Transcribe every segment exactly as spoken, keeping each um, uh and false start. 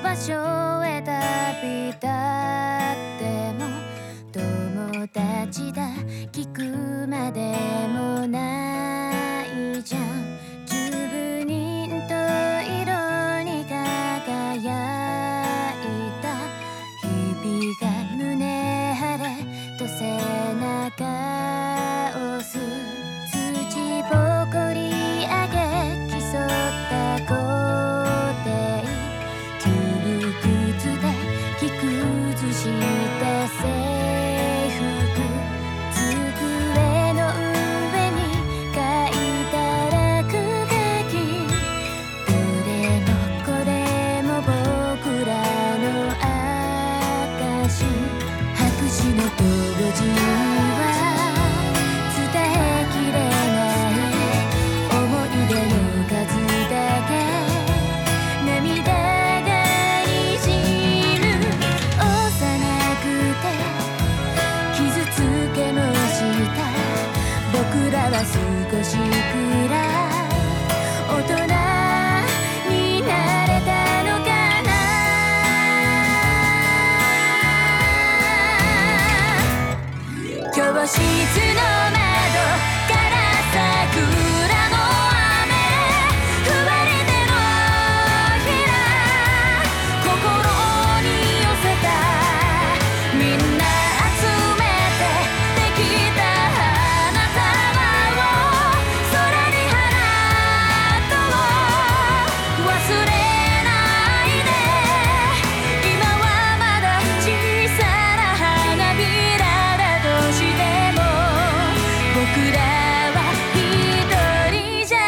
場所へ旅立っても友達だ聞くまでもないじゃん。十分人と色に輝いた日々が胸張れと背中を押す。土ぼこり上げ競った校庭窮屈で着崩した制服机の上に書いた落書きどれもこれも僕らの証白紙の当時は伝えきれない思い出の数だけ涙がにじむ。幼くて傷つけもした僕らは少しくらい大人になれたのかな。教室の窓から桜の雨降れてのひら心に寄せたみんな集めてできた花束を空に放とう忘れないで。今はまだ小さな花びらだとしても僕らは一人じゃ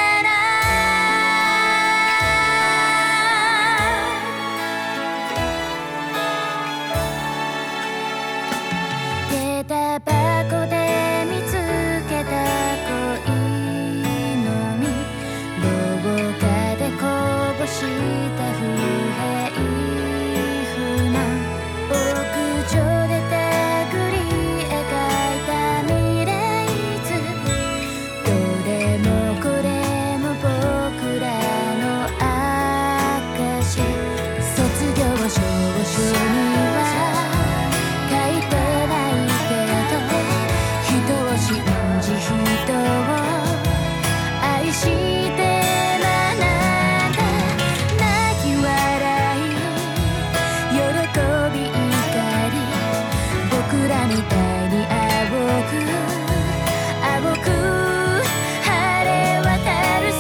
ない。下駄箱で見つけた恋の実廊下でこぼした不平不満屋上で手繰り描いた未来図どれもこれも僕らの証卒業証書には書いてないけど人を信じ人を愛して学んだ泣き笑い喜び怒り僕らみたいに青く青く晴れ渡る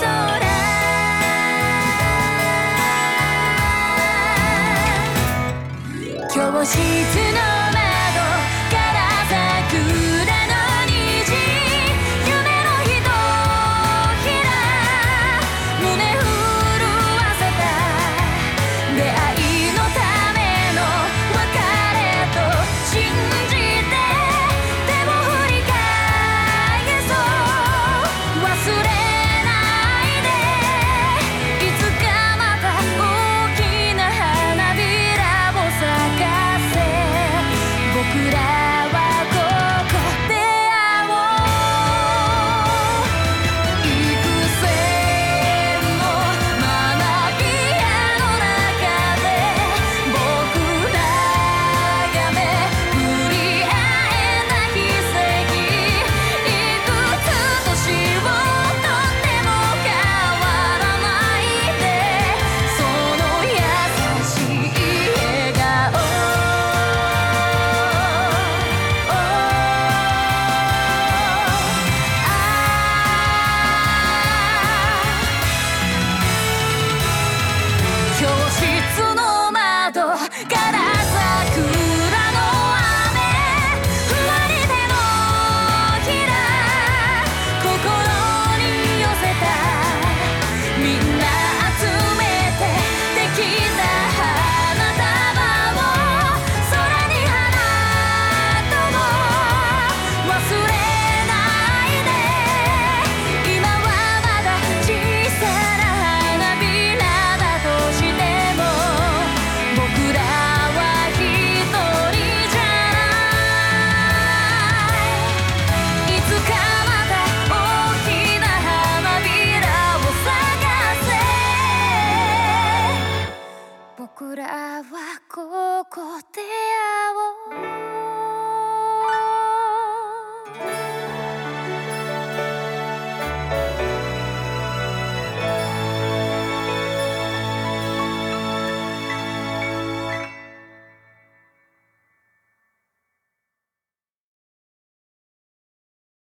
空教室の